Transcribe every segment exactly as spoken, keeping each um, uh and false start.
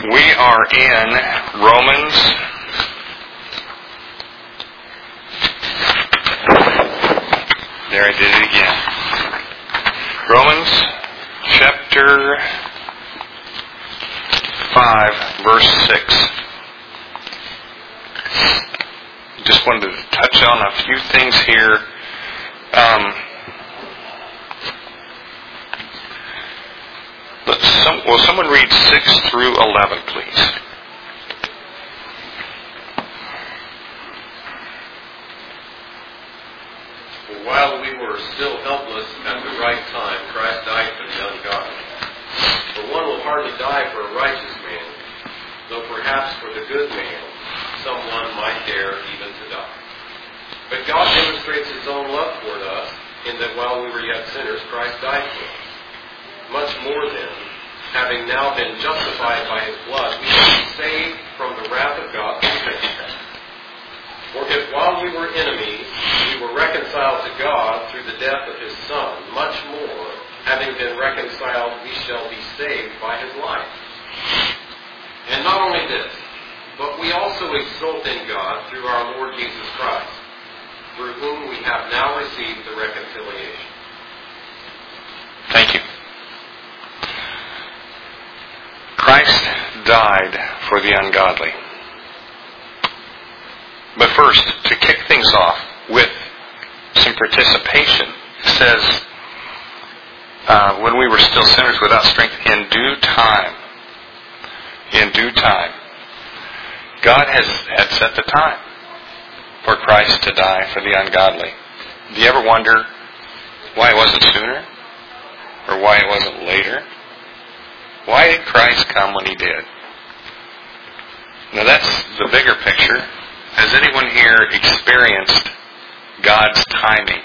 We are in Romans there I did it again. Romans chapter five, verse six. Just wanted to touch on a few things here. Um, let's some, will someone read six through eleven, please? For while we were still helpless at the right time, Christ died for the ungodly. For one will hardly die for a righteous man, though perhaps for the good man someone might dare even to die. But God demonstrates His own love toward us, in that while we were yet sinners, Christ died for us. Much more then, having now been justified by His blood, we shall be saved from the wrath of God through faith. For if while we were enemies, we were reconciled to God through the death of His Son, much more, having been reconciled, we shall be saved by His life. And not only this, but we also exult in God through our Lord Jesus Christ, through whom we have now received the reconciliation. Thank you. Christ died for the ungodly. But first, to kick things off with some participation, it says, uh, when we were still sinners without strength, in due time, in due time, God has had set the time for Christ to die for the ungodly. Do you ever wonder why it wasn't sooner? Or why it wasn't later? Why did Christ come when He did? Now that's the bigger picture. Has anyone here experienced God's timing?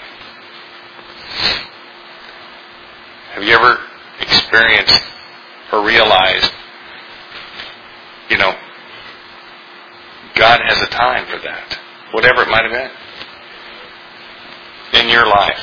Have you ever experienced or realized, you know, God has a time for that, whatever it might have been, in your life?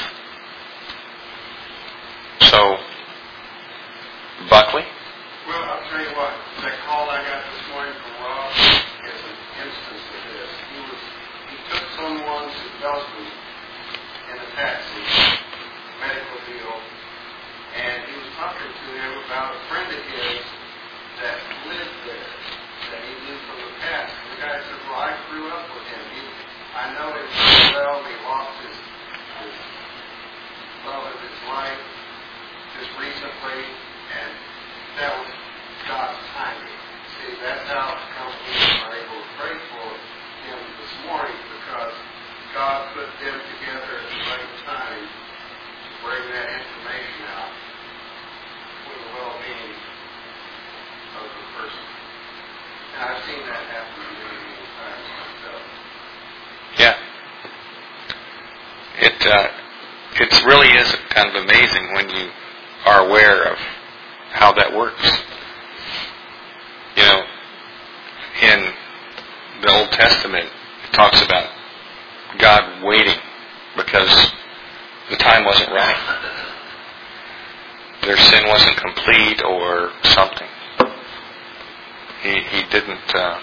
So, Buckley? Well, I'll tell you what, that call I got this morning from Rob is an instance of this. He was, he took someone to Belgium in a taxi, medical deal, and he was talking to him about a friend of his that lived there, that he knew from the past. And the guy said, well, I grew up with him. He, I know him so well. He lost his, his love of his life just recently, and that was God's timing. See, that's how come we are able to pray for him this morning, because God put them together at the right time to bring that information out for the well-being of the person. And I've seen that happen many, many times myself. Yeah. It, uh, it really is kind of amazing when you are aware of how that works. You know, in the Old Testament, it talks about God waiting because the time wasn't right. Their sin wasn't complete or something. He he didn't uh,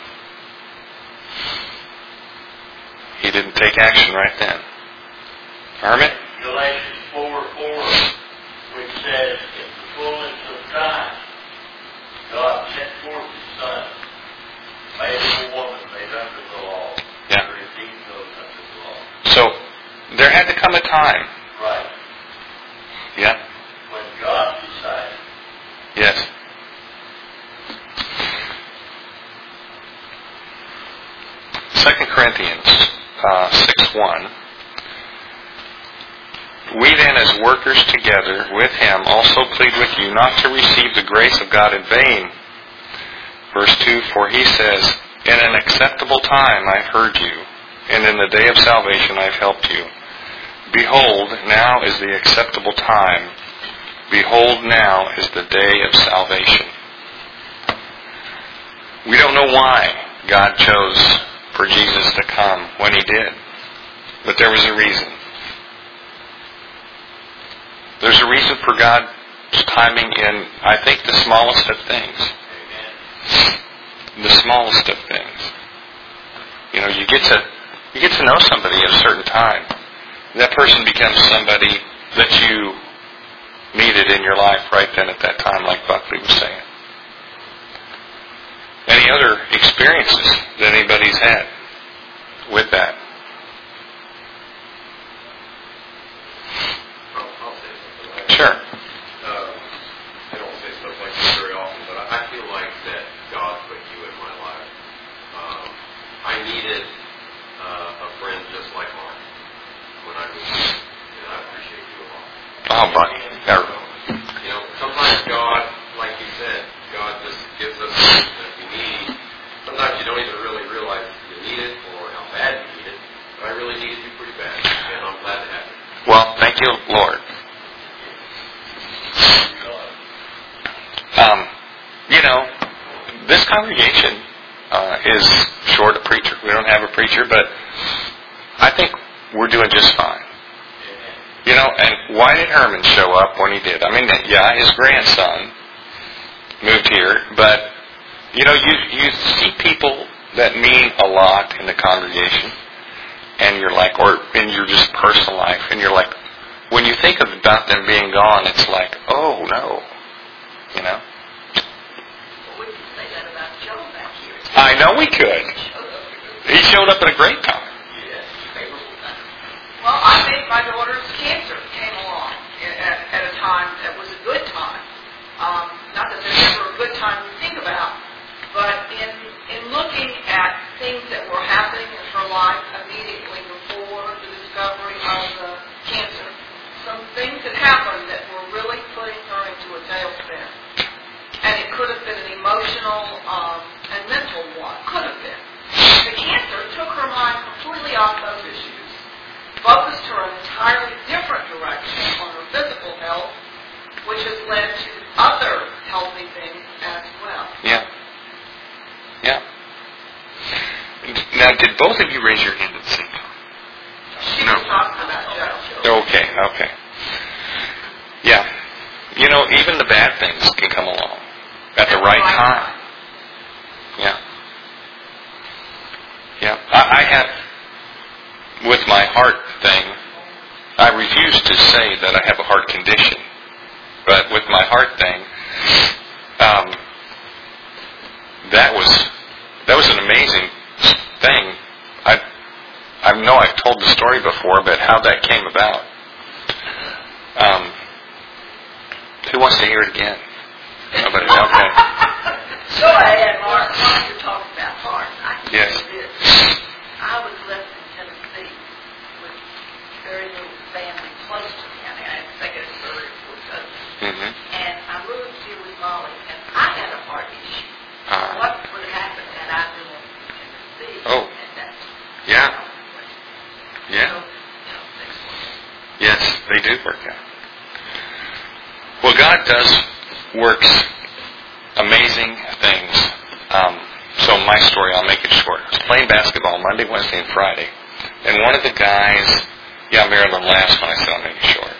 he didn't take action right then. Hermit? Galatians four four, which says, in the fullness of time, God sent forth His Son, made of a woman, made under the law, Yeah. to redeem those under the law. So there had to come a time. Right. Yeah. When God decided. Yes. Second Corinthians uh, six one. We then, as workers together with Him, also plead with you not to receive the grace of God in vain. Verse two, for He says, in an acceptable time I've heard you, and in the day of salvation I've helped you. Behold, now is the acceptable time. Behold, now is the day of salvation. We don't know why God chose for Jesus to come when He did, but there was a reason. There's a reason for God's timing in, I think, the smallest of things. Amen. the smallest of things. You know, you get to you get to know somebody at a certain time. That person becomes somebody that you needed in your life right then at that time, like Buckley was saying. Any other experiences that anybody's had with that? I'll, I'll say something like Sure. Uh, I don't say stuff like this very often, but I, I feel like that God put you in my life. Um, I needed uh, a friend just like Mark when I was young, and I appreciate you a lot. Oh, buddy. You know, sometimes God, like you said, God just gives us things that we need. Sometimes you don't even really realize you need it or how bad you need it. But I really needed you pretty bad, and I'm glad to have it. Well, thank you, Lord. Um, you know, this congregation uh, is short a preacher. We don't have a preacher, but I think we're doing just fine. You know, and why did Herman show up when he did? I mean, yeah, his grandson moved here, but, you know, you you see people that mean a lot in the congregation, and you're like, or in your just personal life, and you're like, when you think about them being gone, it's like, oh, no, you know? Well, we could say that about Joe back here. I know we could. He showed up at a great time. Well, I think my daughter's cancer came along at, at a time that was a good time. Um, not that there's ever a good time to think about, but in in looking at things that were happening in her life immediately before the discovery of the cancer, some things had happened that were really putting her into a tailspin. And it could have been an emotional um, and mental one. Could have been. The cancer took her mind completely off those issues, focused her in an entirely different direction on her physical health, which has led to other healthy things as well. Yeah. Yeah. Now, did both of you raise your hand at the same time? She No. was talking about Joe. Okay, okay. Yeah. You know, even the bad things can come along at the right time. Yeah. Yeah. I, I have, with my heart thing, I refuse to say that I have a heart condition. But with my heart thing, um, that was that was an amazing thing. I I know I've told the story before, but how that came about. Um, who wants to hear it again? Nobody. Okay. Go ahead, Mark. While you're talking about heart, I can Yes. say this. I was left in Tennessee with very little family close to me. I mean, I had second and third and fourth cousins. Mm-hmm. And I moved here with Molly, and I had a heart issue. Uh, What would have happened had I been in Tennessee Oh. at that time? yeah. So, Yeah. you know, things were- Yes, they do work out. Well, God does works amazing things. Um, so my story, I'll make it short. I was playing basketball Monday, Wednesday, and Friday. And one of the guys, yeah, Marilyn laughs when I say I'll make it short.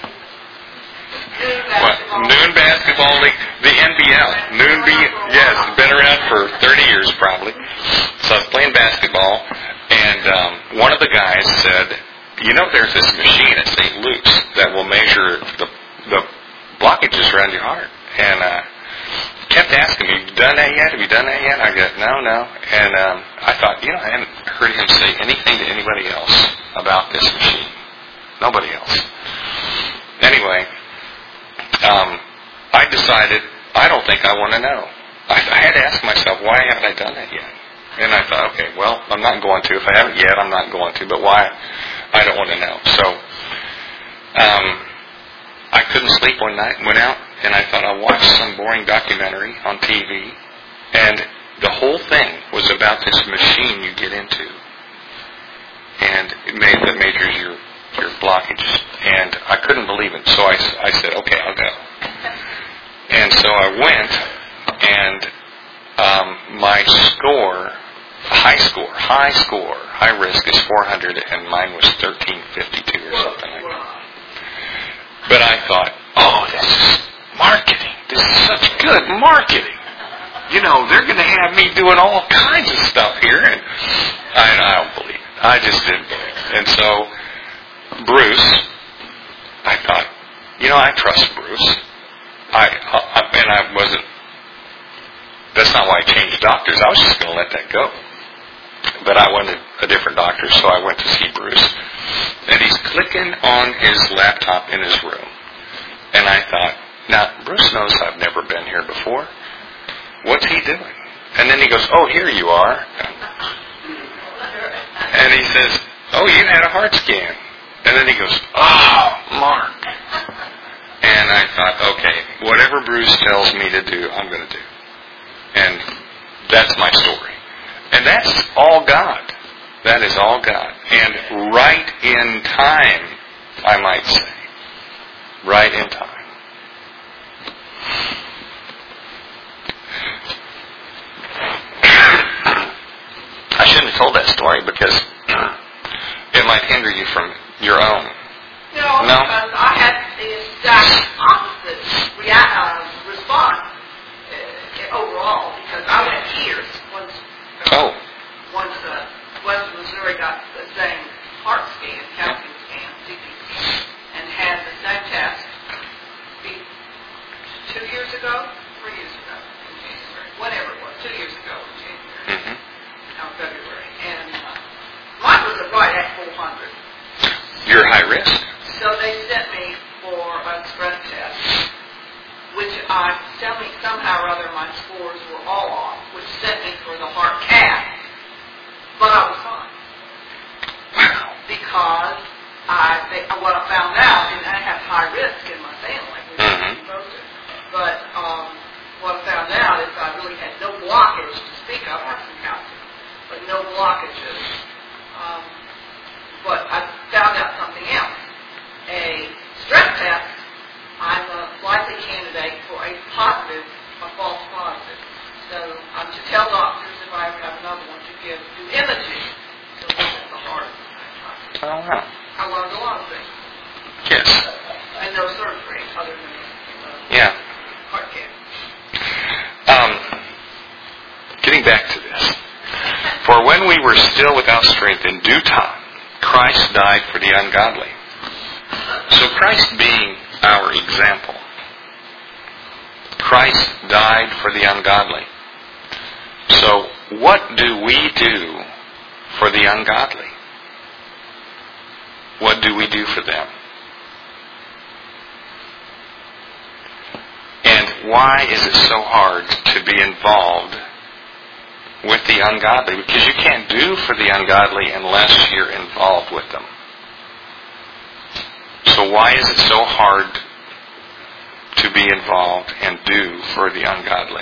Noon What? basketball. Noon Basketball League, the N B L. Noon B, yes, been around for thirty years probably. So I was playing basketball, and um, one of the guys said, you know, there's this machine at Saint Luke's that will measure the the blockages around your heart. And uh, kept asking me, have you done that yet? Have you done that yet? I go, no, no. And um, I thought, you know, I hadn't heard him say anything to anybody else about this machine. Nobody else. Anyway, um, I decided, I don't think I want to know. I, I had to ask myself, why haven't I done that yet? And I thought, okay, well, I'm not going to. If I haven't yet, I'm not going to. But why? I don't want to know. So, um, I couldn't sleep one night, went out, and I thought I'll watch some boring documentary on T V. And the whole thing was about this machine you get into. And it made, that measures your, your blockages. And I couldn't believe it. So I, I said, okay, I'll go. And so I went, and um, my score, high score, high score, high risk is four hundred, and mine was thirteen fifty-two or something like that. But I thought, oh, this is marketing. This is such good marketing. you know, they're going to have me doing all kinds of stuff here. And I, I don't believe it. I just didn't believe it. And so, Bruce, I thought, you know, I trust Bruce. I, I and I wasn't, that's not why I changed doctors. I was just going to let that go. But I wanted a different doctor, so I went to see Bruce. And he's clicking on his laptop in his room. And I thought, now, Bruce knows I've never been here before. What's he doing? And then he goes, oh, here you are. And he says, oh, you had a heart scan. And then he goes, oh, Mark. And I thought, okay, whatever Bruce tells me to do, I'm going to do. And that's my story. And that's all God. That is all God. And right in time, I might say. Right in time. I shouldn't have told that story because it might hinder you from your own. No, No? because I had the exact opposite rea- uh, response uh, overall, because I went years once, uh, Oh. once uh, West Missouri got the same heart scan, calcium scan, C T scan, and had the same test be two years ago, three years ago in January, whatever it was, two years ago in January, Mm-hmm. no, February, and uh, mine was right at four hundred. You're high risk. So they sent me for a stress test, which I tell me somehow or other my scores were all off, which sent me for the heart cath. But I was fine. Wow. Because I, they, what I found out, and I have high risk in my family, which Mhm. is supposed to, but um, what I found out is I really had no blockage to speak of. I have some calcium, but no blockages. Um, but I found out something else. A stress test, I'm a likely candidate for a positive, a false positive. So I'm to tell doctors if I ever have another one to give do imaging to look at the heart. Oh, wow. I learned a lot of things. Yes. And no surgery other than uh, Yeah. heart care. Um, getting back to this. For when we were still without strength, in due time, Christ died for the ungodly. So Christ being our example, Christ died for the ungodly. So what do we do for the ungodly? What do we do for them? And why is it so hard to be involved with the ungodly? Because you can't do for the ungodly unless you're involved with them. So why is it so hard to be involved and do for the ungodly?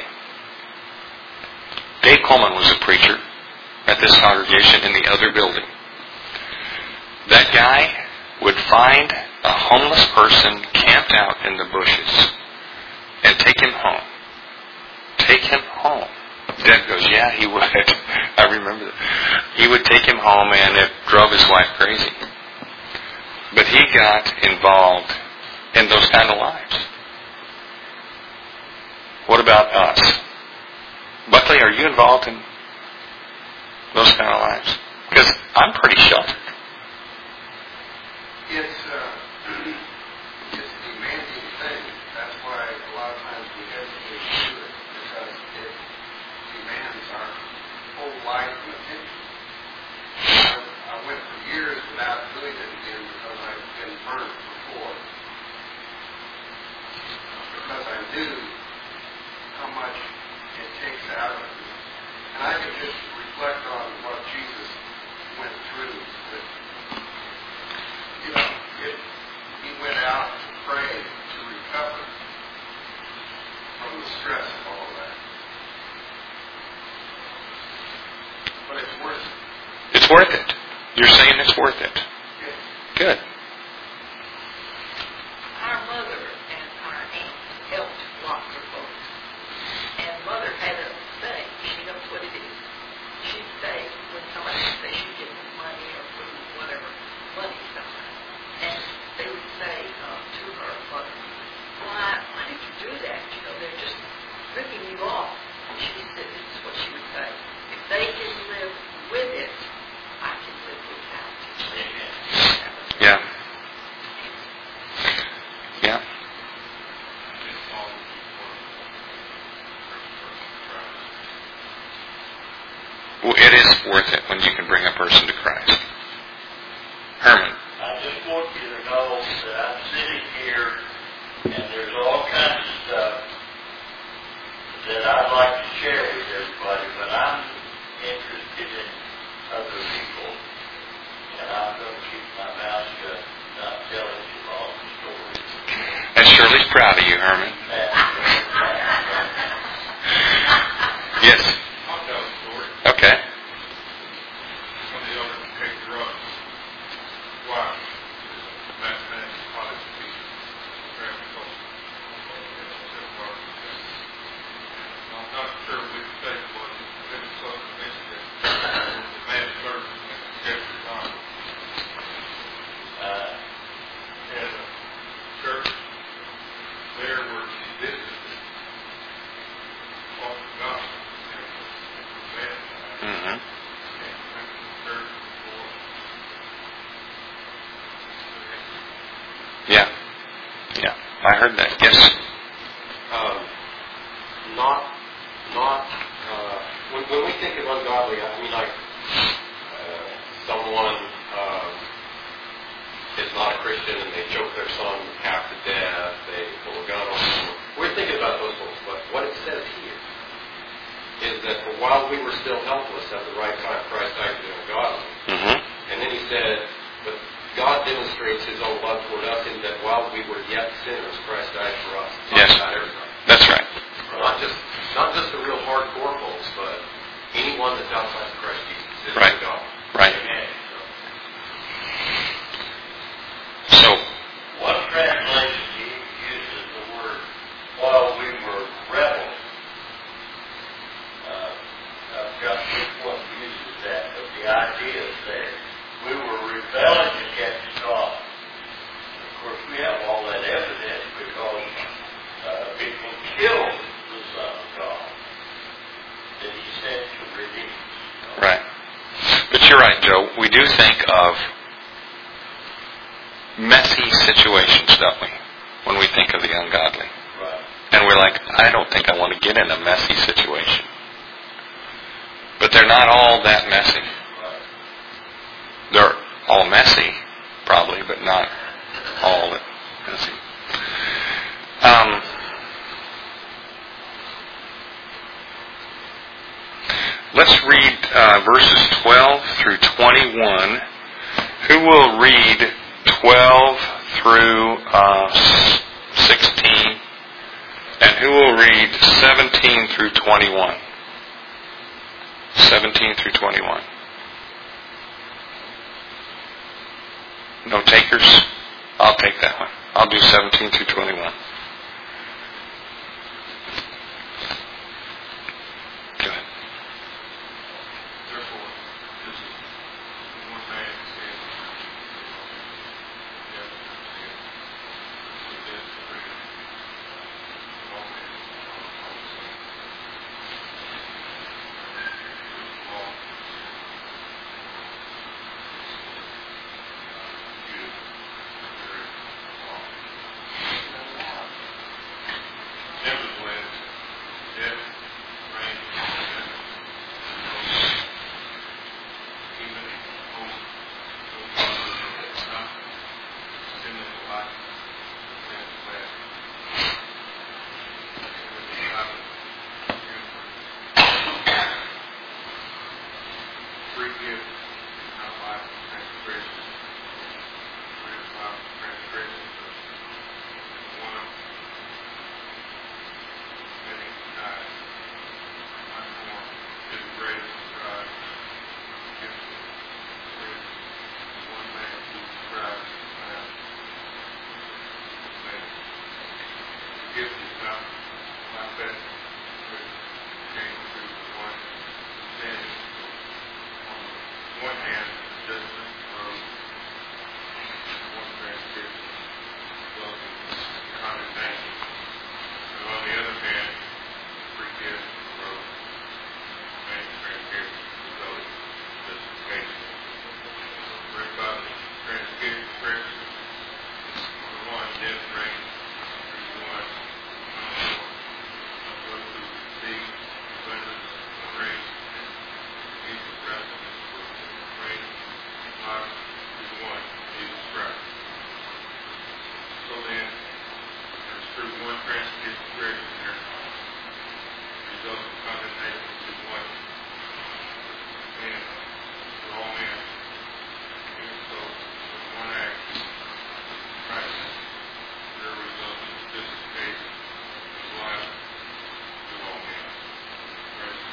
Dave Coleman was a preacher at this congregation in the other building. That guy would find a homeless person camped out in the bushes and take him home. Take him home. Deb goes, yeah, he would. I remember that. He would take him home, and it drove his wife crazy. But he got involved in those kind of lives. What about us? Buckley, are you involved in those kind of lives? Because I'm pretty sheltered. It's, uh, it's a demanding thing. That's why a lot of times we hesitate to do it, because it demands our whole life and attention. I, I went for years without doing it again because I've been burnt before. Because I knew how much it takes out of me. And I can just reflect on what Jesus went through. That, you know, it, he went out to pray to recover from the stress of all of that. But it's worth it. It's worth it. You're saying it's worth it. Yeah. Good. Our mother and our aunt helped lots of folks. And mother had a saying, she knows what it is. She'd say, when somebody would say she'd give them money or food, whatever, money sometimes. And they would say uh, to her mother, why, why did you do that? You know, they're just ripping you off. She'd Well, it is worth it when you can bring a person to Christ. Herman. I just want you to know that I'm sitting here and there's all kinds of stuff that I'd like to share with everybody, but I'm interested in other people, and I'm going to keep my mouth shut, not telling you all the stories. And Shirley's proud of you, Herman. Yes. I'll tell a story. Okay. One of the others take drugs. Why? Mathematics, college teacher, graphic culture. I'm not sure which state it was. It was Southern Michigan. The man served in Jeffrey Donald. Uh, And a church there where she visited talked about and was baptized. Mm-hmm. And went to the church before. Yeah. Yeah. I heard that. Yes. Um, not, not, uh, when, when we think of ungodly, I mean like uh, someone um, is not a Christian and they choke their son half to death, they pull a gun on them. We're thinking about those folks, but what it says here is that for while we were still helpless at the right time, Christ died for the ungodly. Mm-hmm. And then he said, but God demonstrates his own love toward us in that while we were yet sinners, Christ died for us. Yes. Not everybody. That's right. Not just not just the real hardcore folks, but anyone that's outside of Christ Jesus is Right. God. Right. Amen. So, one translation uses the word, while we were rebels. Uh, I've got which one uses that, but the idea is there. We were rebelling against God. Of course, we have all that evidence because uh, people killed the Son of God that he sent to redeem us. right. But you're right, Joe. We do think of messy situations, don't we, when we think of the ungodly. Right. And we're like, I don't think I want to get in a messy situation. But they're not all that messy. Right. They're all messy, probably, but not all that messy. Um, let's read uh, verses twelve through twenty-one. Who will read twelve through uh, sixteen? And who will read seventeen through twenty-one? seventeen through twenty-one. No takers? I'll take that one. I'll do seventeen through twenty-one. Go ahead. Therefore, this is one man said, yes, said, so this is real. All men are all the same. All good, very wrong. Nevertheless, death reigns in heaven. Even hope, not sin in the life, sin in the flesh. With the Sabbath, free gift is not life of transgression. Free is life of transgression, but one of many died. Much more is the grace of God. Gives grace to one man who Christ found. That the gift is not like that which came through the one sin on the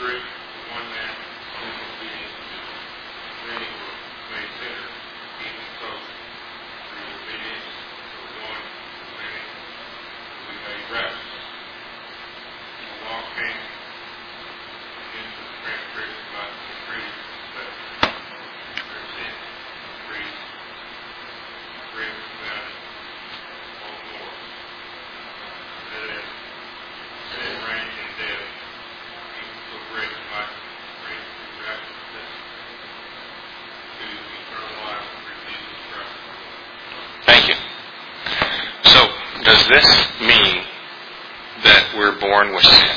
grace to one man through obedience to many were made sinners. Even so, through obedience to one to many will be made righteous. The law came into the transgression by the decree that their sin increased, grace abounded all the more. That is, sin reigned in death, even so grace might reign through righteousness to eternal life through Jesus Christ. Thank you. So, does this mean that we're born with sin?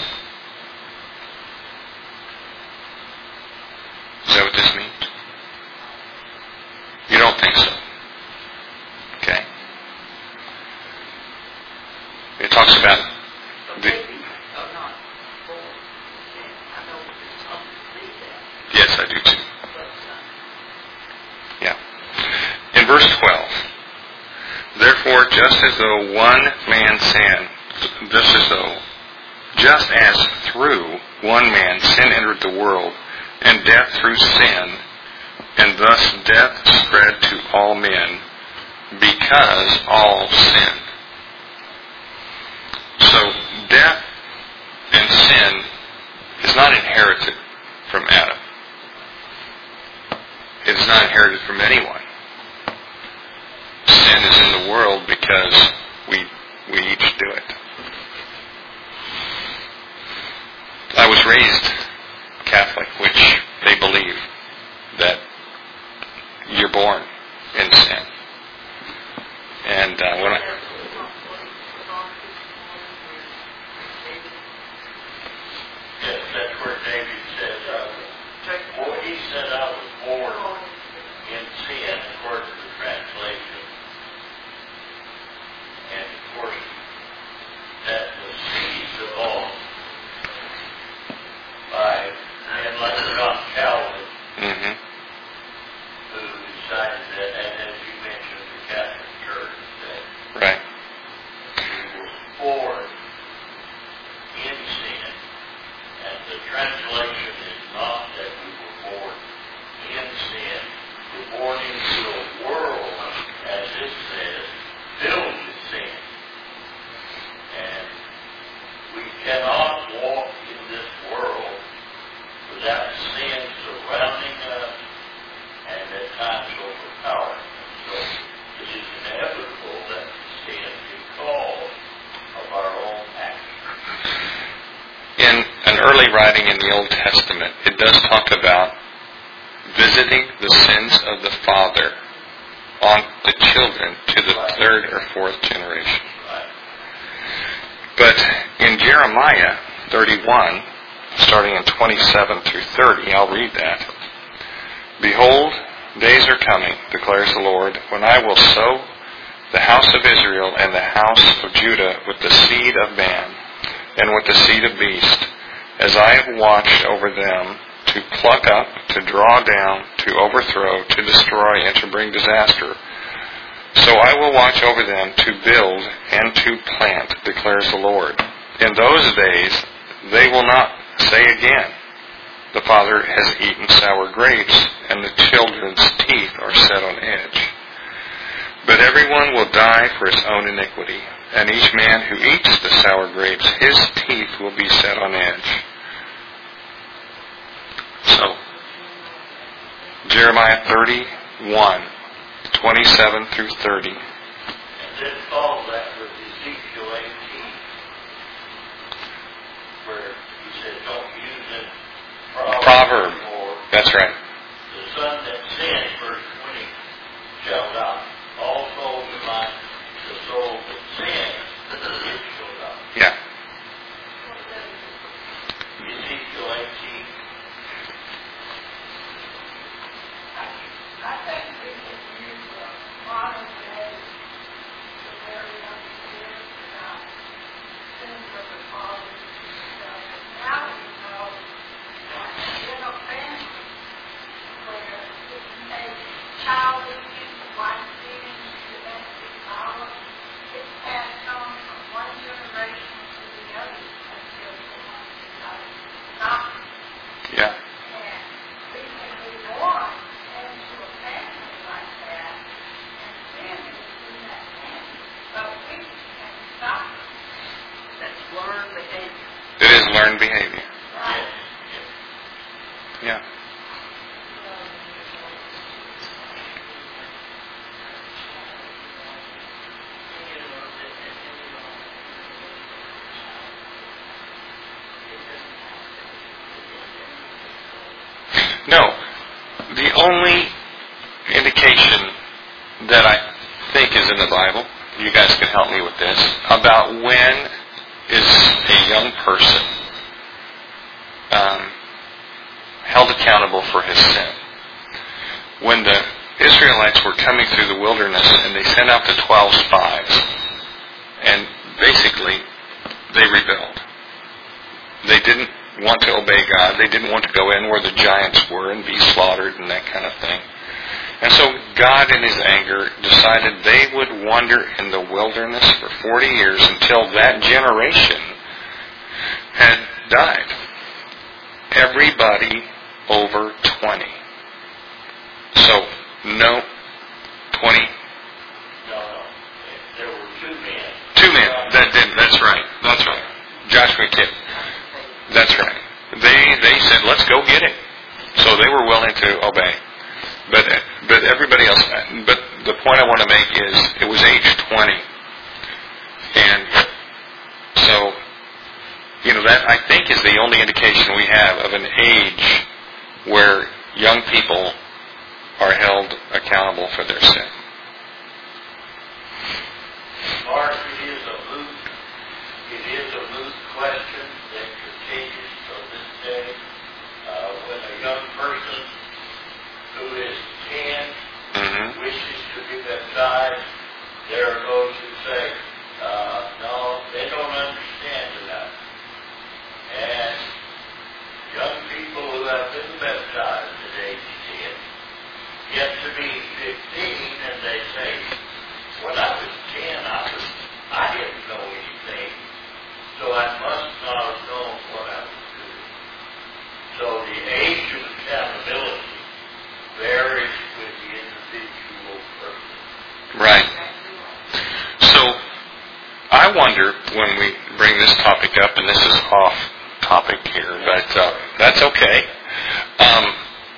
Is that what this means? You don't think so? Okay. It talks about The the, babies are not born. I know there's some who believe that, yes, I do too. but uh, Yeah. In verse twelve, therefore, just as though one man sinned, just as though, just as through one man sin entered the world, and death through sin, and thus death spread to all men, because all sinned. So, death and sin is not inherited from Adam. It is not inherited from anyone. Sin is in the world because we we each do it. I was raised Catholic, which they believe that you're born in sin. And uh, when I, Yes, that's where David said, uh, well, he said I was born in sin, according to the translation. And of course, that was seized upon by men like John Calvin, mm-hmm, who decided that, and as you mentioned, the Catholic Church, that right. we were born in sin. And the translation is not that we were born in sin. We're born into a world, as it says, filled with sin. And we cannot walk in this world without sin surrounding us and at times overpowering us. So it is inevitable that sin because of our own actions. In an early writing in the Old Testament, it does talk about visiting the sins of the father on the children to the third or fourth generation. Right? But in Jeremiah thirty-one, starting in twenty-seven through thirty, I'll read that. Behold, days are coming, declares the Lord, when I will sow the house of Israel and the house of Judah with the seed of man and with the seed of beast, as I have watched over them to pluck up, to draw down, to overthrow, to destroy, and to bring disaster. So I will watch over them to build and to plant, declares the Lord. In those days they will not say again, the father has eaten sour grapes, and the children's teeth are set on edge. But everyone will die for his own iniquity, and each man who eats the sour grapes, his teeth will be set on edge. So, Jeremiah thirty-one, twenty-seven through thirty. And then follow that with Ezekiel eighteen, where he said, don't use it Proverb. or That's right. the son that sins, verse twenty, shall die. Also remind the soul that sins, it shall die. Yeah. Ezekiel eighteen. I think we can use uh, modern day to very understand about sins of the fathers and stuff. And now we know that in a family where if a child is in the wife Yeah. No. The only indication that I think is in the Bible, you guys can help me with this, about when is a young person um, held accountable for his sin. When the Israelites were coming through the wilderness and they sent out the twelve spies, and basically they rebelled. They didn't want to obey God. They didn't want to go in where the giants were and be slaughtered and that kind of thing. And so God, in His anger, decided they would wander in the wilderness for forty years until that generation had died. Everybody over twenty. So, no, twenty. No, no. There were two men. Two men. That did. That's right. That's right. Joshua and Caleb. That's right. They they said, let's go get him. So they were willing to obey. But but everybody else, but the point I want to make is it was age twenty. And so, you know, that I think is the only indication we have of an age where young people are held accountable for their sin. Mark, it is a moot, it is a moot question that continues to this day. Uh, when a young person who is ten Mm-hmm. wishes to be baptized, there are those who say, uh, no, they don't understand enough. And young people who have been baptized at age ten get to be fifteen and they say, when I was ten, I was, I didn't know anything, so I must not have known what I was doing. So the age of accountability varies with the individual person. Right. So, I wonder when we bring this topic up, and this is off topic here, but uh, that's okay. Um,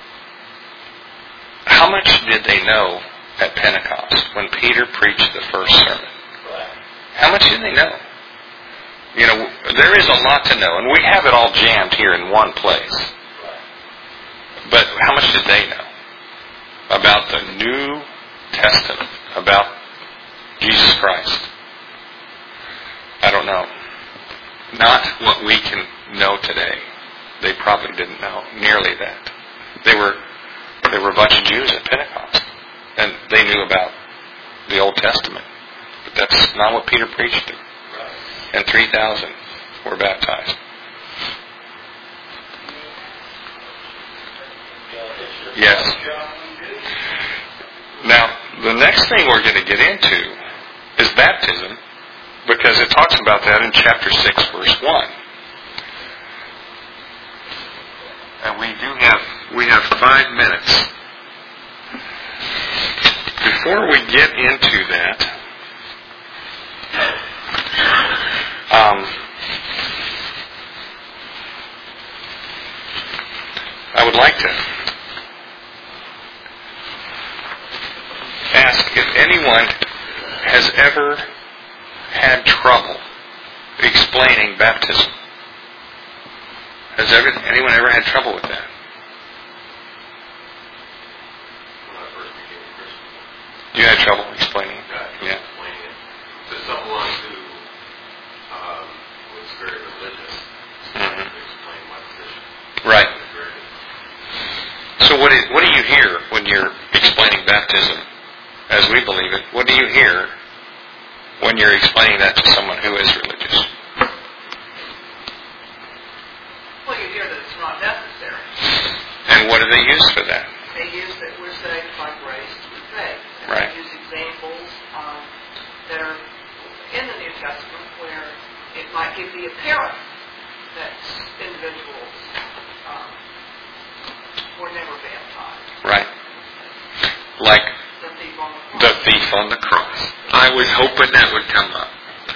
how much did they know at Pentecost when Peter preached the first sermon? Right. How much did they know? You know, there is a lot to know, and we have it all jammed here in one place. Right. But how much did they know about the New Testament, about Jesus Christ? I don't know. Not what we can know today. They probably didn't know nearly that. They were they were a bunch of Jews at Pentecost, and they knew about the Old Testament. But that's not what Peter preached to. And three thousand were baptized. Yes. Now, the next thing we're going to get into is baptism, because it talks about that in chapter six, verse one. And we do have we have five minutes. Before we get into that, um, I would like to ask if anyone has ever had trouble explaining baptism. Has ever, anyone ever had trouble with that? When I first became a Christian, You had trouble explaining it? God Yeah. explained it to someone who um, was very religious. So I had to explain my position. Right. It was very difficult. So what, is, what do you hear when you're explaining baptism as we believe it? What do you hear when you're explaining that to someone who is religious? Well, you hear that it's not necessary. And what do they use for that? They use that we're saved by grace through faith. And Right. they use examples um, that are in the New Testament where it might give the appearance that individuals um, were never baptized. Right. Like The thief on the cross. the thief on the cross. I was hoping that would come up.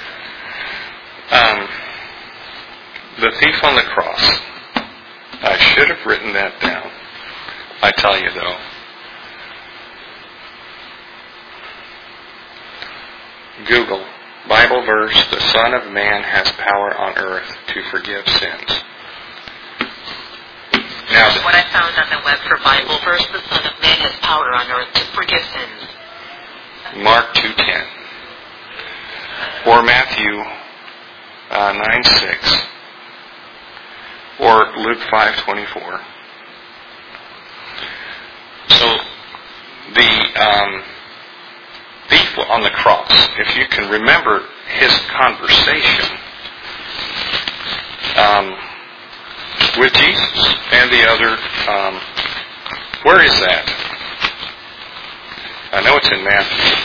Um, the thief on the cross. I should should have written that down. I tell you though. Google, Bible verse, the Son of Man has power on earth to forgive sins. Now, That's what I found on the web for Bible verse, the Son of Man has power on earth to forgive sins. Mark two ten. Or Matthew uh, nine six. Or Luke five twenty-four. So, the um, thief on the cross, if you can remember his conversation um, with Jesus and the other, um, where is that? I know it's in Matthew.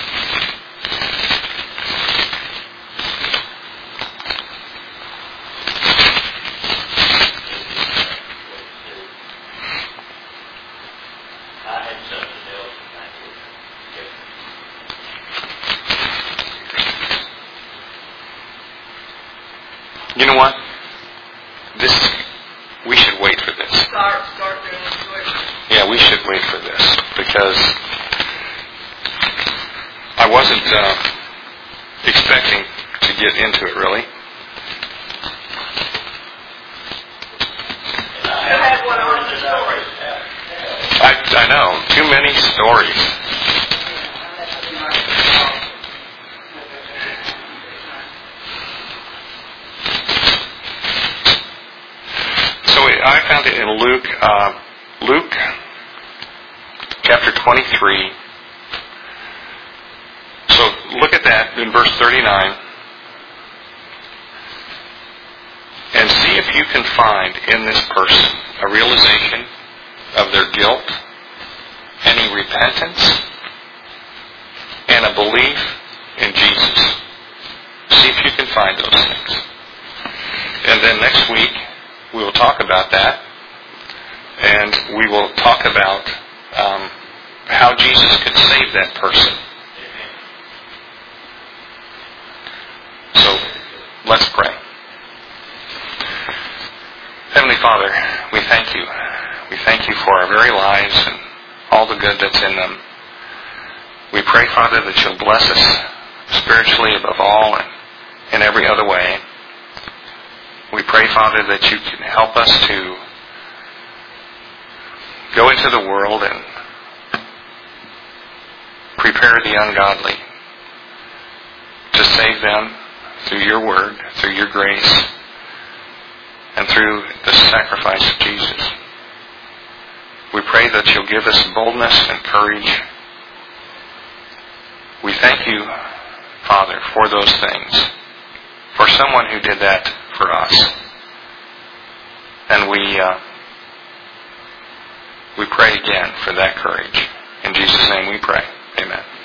You know what? This, we should wait for this. Start, start doing it. Yeah, we should wait for this because I wasn't uh, expecting to get into it really. You had one on the story. I, I know, too many stories. I found it in Luke, uh, Luke chapter twenty-three. So look at that in verse thirty-nine. And see if you can find in this person a realization of their guilt, any repentance, and a belief in Jesus. See if you can find those things. And then next week, we will talk about that, and we will talk about um, how Jesus could save that person. So, let's pray. Heavenly Father, we thank you. We thank you for our very lives and all the good that's in them. We pray, Father, that you'll bless us spiritually above all and in every other way. We pray, Father, that you can help us to go into the world and prepare the ungodly to save them through your word, through your grace, and through the sacrifice of Jesus. We pray that you'll give us boldness and courage. We thank you, Father, for those things, for someone who did that for us. And we uh, we pray again for that courage. In Jesus' name we pray. Amen.